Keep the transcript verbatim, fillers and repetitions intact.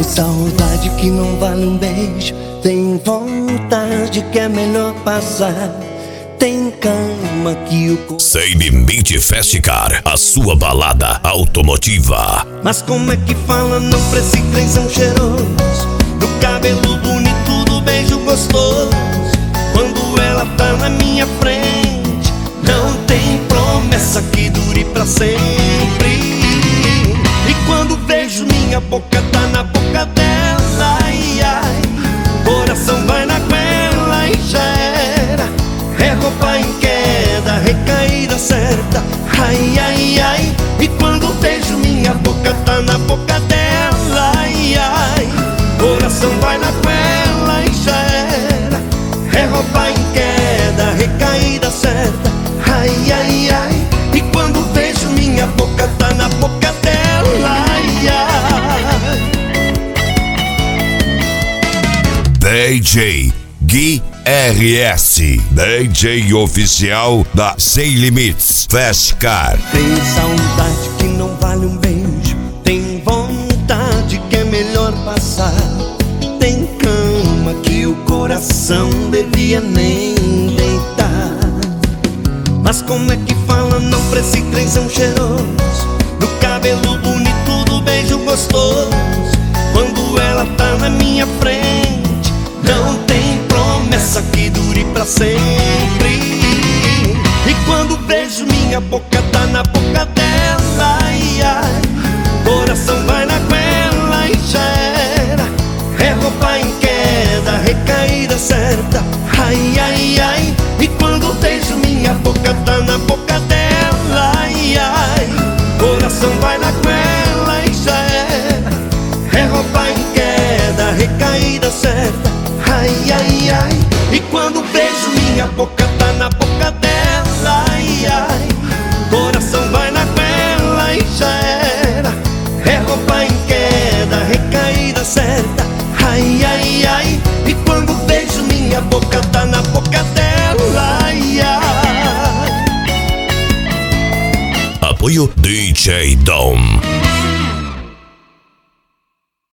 saudade que não vale um beijo, tem vontade que é melhor passar, tem cama que o... Sem Limite Festcar, a sua balada automotiva. Mas como é que fala não pra esse trenzão cheiroso, do cabelo bonito, do beijo gostoso? Quando ela tá na minha frente, não tem promessa que dure pra sempre. E quando vejo minha boca tá na boca dela, ai ai, coração vai na goela e já era. É roupa em queda, recaída certa, ai ai ai. E quando vejo minha boca tá na boca dela, ai ai, coração vai na goela e já era. É roupa em queda, recaída certa, ai ai ai. E quando vejo minha boca tá na boca dela, ai ai. D J Gui R S, D J oficial da Sem Limites Festcar. Tem saudade que não vale um beijo, tem vontade que é melhor passar, tem cama que o coração devia nem deitar. Mas como é que fala não pra esse trenzão cheiroso, do cabelo bonito, do beijo gostoso? Quando ela tá na minha frente, não tem promessa que dure pra sempre. E quando vejo minha boca tá na boca dela, ai ai, coração vai na goela e já era. É roupa em queda, recaída certa, ai ai ai. E quando vejo minha boca tá na boca dela, ai ai, coração vai na goela e já era. É roupa em queda, recaída certa, ai ai ai. E quando vejo minha boca tá na boca dela, ai ai, coração vai na goela e já era. É roupa em queda, recaída certa, ai ai ai. E quando vejo minha boca tá na boca dela, ai ai. Apoio D J Dom.